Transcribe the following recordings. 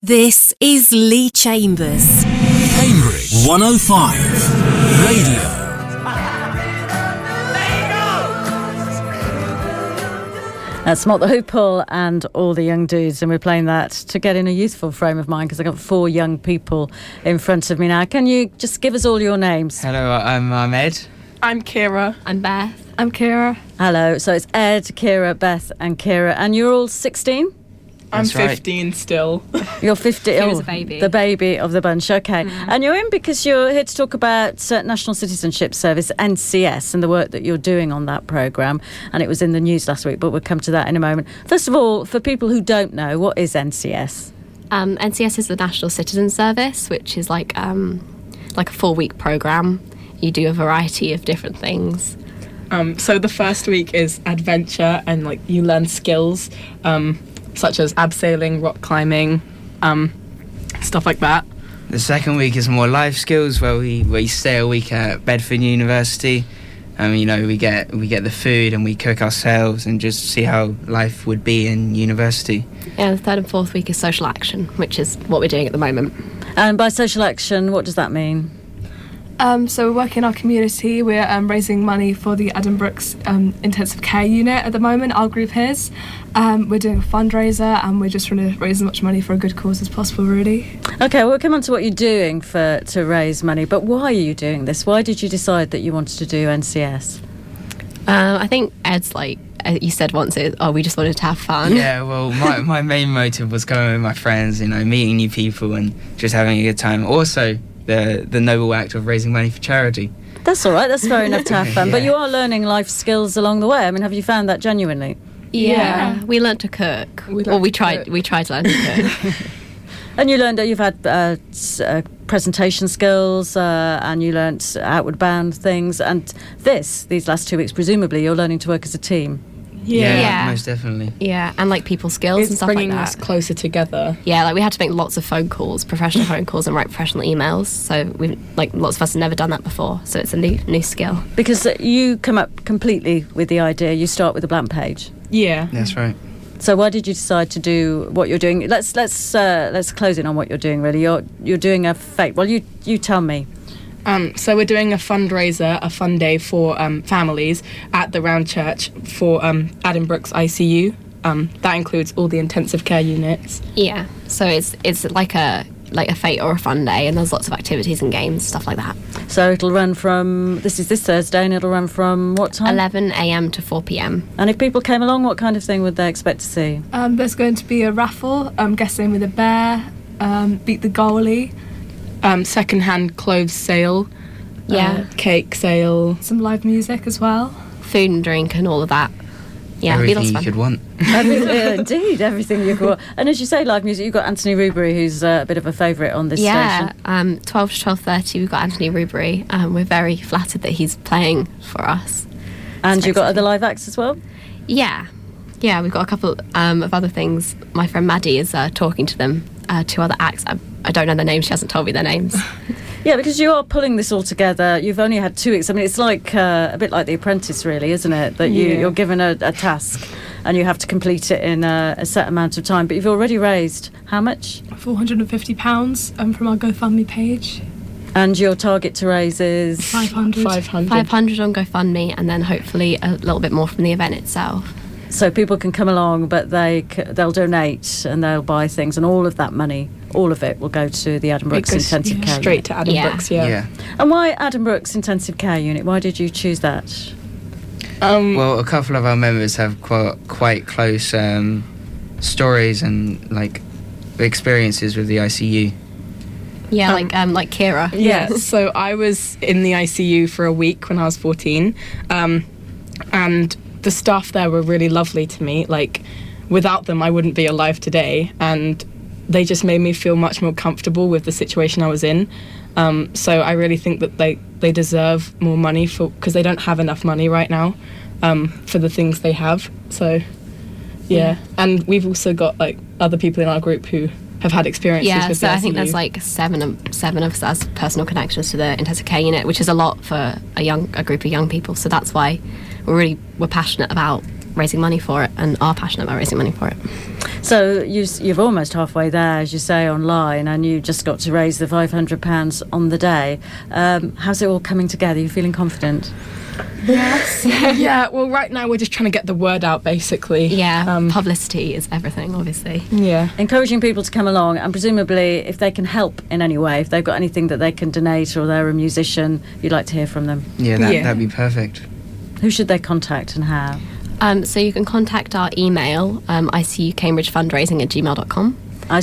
This is Lee Chambers. Cambridge 105 Radio. That's Mott the Hoople and All the Young Dudes, and we're playing that to get in a youthful frame of mind because I've got 4 young people in front of me now. Can you just give us all your names? Hello, I'm Ed. I'm Kira. I'm Beth. I'm Kira. Hello, so it's Ed, Kira, Beth and Kira, and you're all 16? I'm That's right. 15 still. You're 15. Kira's a baby. The baby of the bunch, okay. And you're in because you're here to talk about National Citizenship Service, NCS, and the work that you're doing on that programme. And it was in the news last week, but we'll come to that in a moment. First of all, for people who don't know, what is NCS? NCS is the National Citizen Service, which is like a 4-week programme. You do a variety of different things. So the first week is adventure and you learn skills such as abseiling, rock climbing, stuff like that. The second week is more life skills, where we stay a week at Bedford University. We get the food and we cook ourselves and just see how life would be in university. Yeah, the third and fourth week is social action, which is what we're doing at the moment. And by social action, what does that mean? So we work in our community. We're raising money for the Adam Brooks Intensive Care Unit at the moment. Our group is. We're doing a fundraiser and we're just trying to raise as much money for a good cause as possible, really. Okay, we'll come on to what you're doing to raise money, but why are you doing this? Why did you decide that you wanted to do NCS? I think Ed's you said once, we just wanted to have fun. Yeah, well, my main motive was going with my friends, meeting new people and just having a good time. Also, the noble act of raising money for charity. That's all right, that's fair enough to have fun. Yeah. But you are learning life skills along the way. Have you found that genuinely? Yeah. We learnt to cook. We tried to learn to cook. And you learned that you've had presentation skills and you learnt outward bound things. And these last 2 weeks, presumably, you're learning to work as a team. Yeah. Most definitely. Yeah, and people skills It's and stuff like bringing that. us closer together. Yeah, we had to make lots of phone calls, professional phone calls, and write professional emails. So lots of us have never done that before. So it's a new skill. Because you come up completely with the idea. You start with a blank page. Yeah. That's right. So why did you decide to do what you're doing? Let's close in on what you're doing. Really, you're doing a fete. Well, you tell me. So we're doing a fundraiser, a fun day for families at the Round Church for Adam Brooks ICU. That includes all the intensive care units. Yeah, so it's like a fete or a fun day, and there's lots of activities and games, stuff like that. So it'll run from this Thursday, and it'll run from what time? 11 a.m. to 4 p.m. And if people came along, what kind of thing would they expect to see? There's going to be a raffle, guess in with a bear, beat the goalie. Second-hand clothes sale. Yeah. Cake sale. Some live music as well. Food and drink and all of that. Yeah, it'll be lots Everything of you fun. could want. Indeed, everything you've got. And as you say, live music, you've got Anthony Rubery, who's a bit of a favourite on this station. 12 to 12:30, we've got Anthony Rubery. We're very flattered that he's playing for us. And you've got other live acts as well? Yeah, we've got a couple of other things. My friend Maddie is talking to them, 2 other acts. I don't know their names, she hasn't told me their names. Yeah, because you are pulling this all together. You've only had 2 weeks. It's like a bit like The Apprentice, really, isn't it? That you're given a task and you have to complete it in a set amount of time. But you've already raised how much? £450 from our GoFundMe page. And your target to raise is? 500. 500 on GoFundMe, and then hopefully a little bit more from the event itself. So people can come along, but they'll donate and they'll buy things, and all of that money, all of it will go to the Adam Brooks Intensive Care Straight Unit. to Adam Brooks, yeah. And why Adam Brooks Intensive Care Unit? Why did you choose that? Well, a couple of our members have quite close stories and experiences with the ICU. Yeah, like Kira. Yeah, so I was in the ICU for a week when I was 14, and the staff there were really lovely to me. Without them, I wouldn't be alive today, and they just made me feel much more comfortable with the situation I was in. So I really think that they deserve more money because they don't have enough money right now for the things they have. So, yeah. And we've also got other people in our group who have had experiences with the so I think ICU. there's seven of us as personal connections to the intensive care unit, which is a lot for a group of young people. So that's why we're passionate about raising money for it and are passionate about raising money for it. So you've almost halfway there, as you say, online, and you just got to raise the £500 on the day. How's it all coming together? Are you feeling confident? Yes. Yeah, well, right now we're just trying to get the word out, basically. Yeah, publicity is everything, obviously. Yeah. Encouraging people to come along, and presumably if they can help in any way, if they've got anything that they can donate, or they're a musician, you'd like to hear from them. Yeah, that'd be perfect. Who should they contact and how? So you can contact our email, icucambridgefundraising@gmail.com.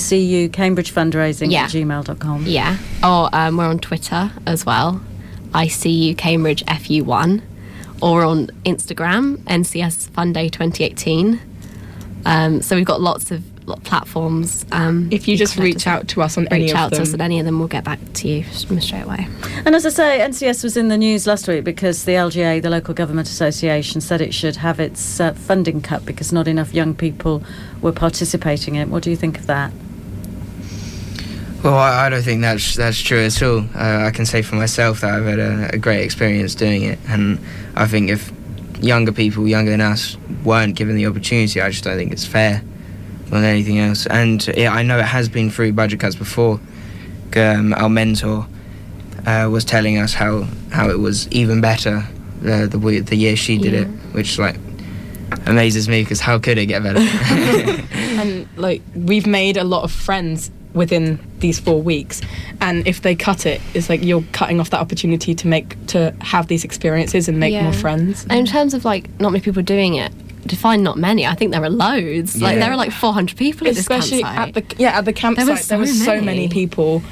icucambridgefundraising@gmail.com. Yeah. Or we're on Twitter as well, icucambridgefU1, or on Instagram, NCS Fun Day 2018. So we've got lots of platforms. If you just reach out to us on any of them. Reach out to us on any of them, we'll get back to you straight away. And as I say, NCS was in the news last week because the LGA, the Local Government Association, said it should have its funding cut because not enough young people were participating in it. What do you think of that? Well, I don't think that's true at all. I can say for myself that I've had a great experience doing it, and I think if younger people, younger than us, weren't given the opportunity, I just don't think it's fair more than anything else. And yeah, I know it has been through budget cuts before. Our mentor was telling us how it was even better the year she did it, which amazes me, because how could it get better? And we've made a lot of friends within these 4 weeks, and if they cut it, it's like you're cutting off that opportunity to have these experiences and make more friends. And in terms of not many people doing it, define not many, I think there are loads. There are 400 people at this campsite. At the campsite there were so many people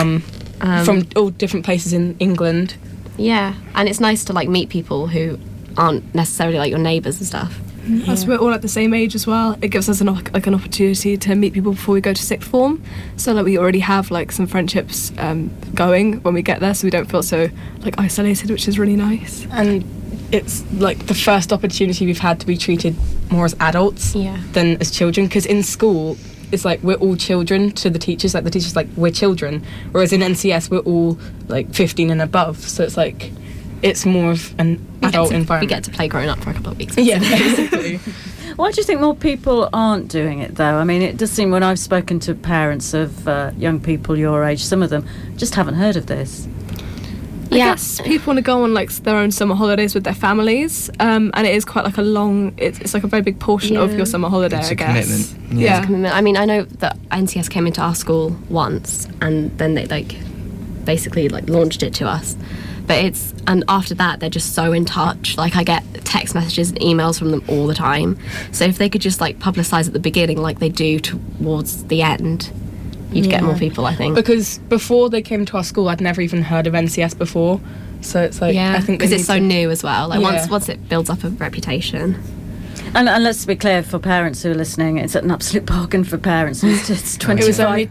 from all different places in England. Yeah, and it's nice to meet people who aren't necessarily your neighbours and stuff. As we're all at the same age as well, it gives us an opportunity to meet people before we go to sixth form. So we already have some friendships going when we get there, so we don't feel so isolated, which is really nice. And it's the first opportunity we've had to be treated more as adults than as children, because in school it's we're all children to the teachers. The teachers we're children, whereas in NCS we're all 15 and above. So it's more of an adult environment. We get to play grown up for a couple of weeks. Yeah, basically. Why do you think more people aren't doing it, though? I mean, it does seem when I've spoken to parents of young people your age, some of them just haven't heard of this. I guess people want to go on their own summer holidays with their families, and it is quite a long. It's a very big portion of your summer holiday. It's I a guess. commitment. Yeah. It's a commitment. I mean, I know that NCS came into our school once, and then they basically launched it to us. But and after that, they're just so in touch. I get text messages and emails from them all the time. So if they could just publicise at the beginning like they do towards the end, you'd get more people, I think. Because before they came to our school, I'd never even heard of NCS before. So it's I think because it's so new as well. Once it builds up a reputation. And let's be clear, for parents who are listening, it's an absolute bargain for parents. It's £25. It was only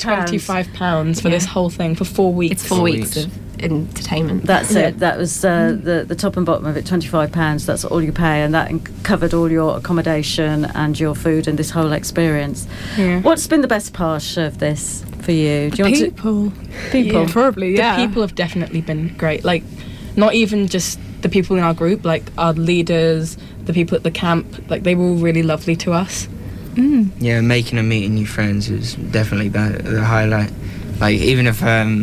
£25 for this whole thing for 4 weeks. It's 4 weeks of entertainment. That's it. That was the top and bottom of it, £25. That's all you pay, and that covered all your accommodation and your food and this whole experience. Yeah. What's been the best part of this for you? Do you people? People, yeah, probably. Yeah, the people have definitely been great. Not even just the people in our group, our leaders, the people at the camp. They were all really lovely to us. Yeah, making and meeting new friends is definitely the highlight. Even if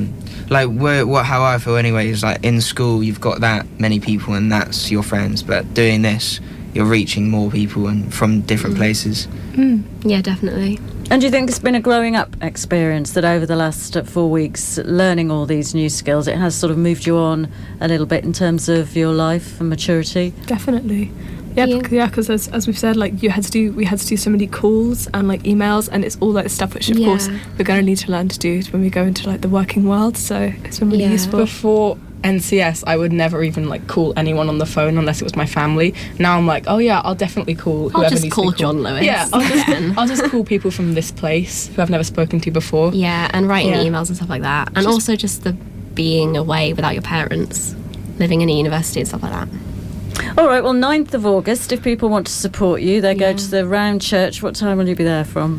how I feel anyway is in school you've got that many people and that's your friends, but doing this you're reaching more people and from different places. Yeah, definitely. And do you think it's been a growing up experience that over the last 4 weeks, learning all these new skills, it has sort of moved you on a little bit in terms of your life and maturity? Definitely. Yeah, because as we've said, we had to do so many calls and emails, and it's all the stuff which of course we're going to need to learn to do when we go into the working world. So it's been really useful. Before NCS, I would never even call anyone on the phone unless it was my family. Now I'm oh yeah, I'll definitely call whoever needs to be called. I'll just call John Lewis. Yeah, I'll just call people from this place who I've never spoken to before. Yeah, and writing emails and stuff like that, and also just the being away without your parents, living in a university and stuff like that. All right, well, 9th of August, if people want to support you, they go to the Round Church. What time will you be there from?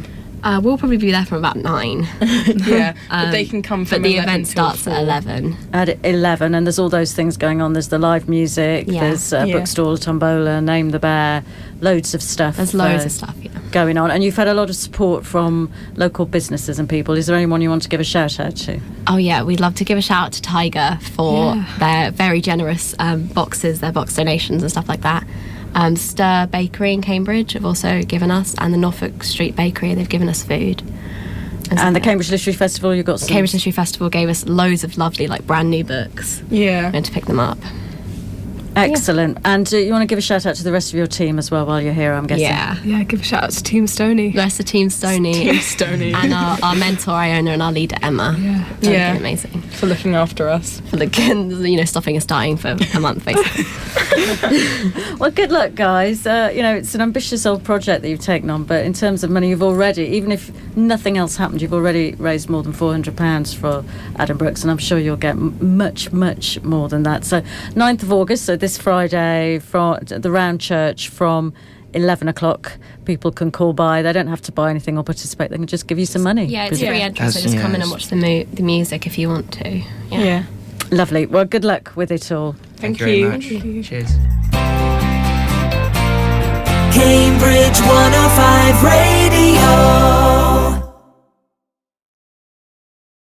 We'll probably be there from about 9. Yeah, but they can come from But the 11 event till starts 4. at 11. At 11, and there's all those things going on. There's the live music, Yeah. there's a Yeah. bookstall, tombola, Name the Bear, loads of stuff. There's loads of stuff, yeah. going on. And you've had a lot of support from local businesses and people. Is there anyone you want to give a shout out to? Oh yeah, we'd love to give a shout out to Tiger for their very generous boxes, their box donations and stuff like that. Stir Bakery in Cambridge have also given us, and the Norfolk Street Bakery, they've given us food. And the Cambridge Literary Festival, you've got some... Cambridge Literary Festival gave us loads of lovely, like, brand new books. Yeah. I'm going to pick them up. Excellent. And you want to give a shout out to the rest of your team as well while you're here, I'm guessing? Yeah. Yeah, give a shout out to Team Stoney. The rest of Team Stoney. Team Stoney. And our mentor, Iona, and our leader, Emma. Yeah. They've Yeah. been amazing. For looking after us. For stopping us dying for a month, basically. Well, good luck, guys. It's an ambitious old project that you've taken on, but in terms of money, you've already, even if nothing else happened, you've already raised more than £400 for Adam Brooks, and I'm sure you'll get much, much more than that. So 9th of August, so this Friday, from the Round Church from 11 o'clock, people can call by. They don't have to buy anything or participate. They can just give you some money. Yeah, it's free entrance, so just come in and watch the music if you want to. Yeah. Lovely. Well, good luck with it all. Thank very you. much. Cheers. Cambridge 105 Radio.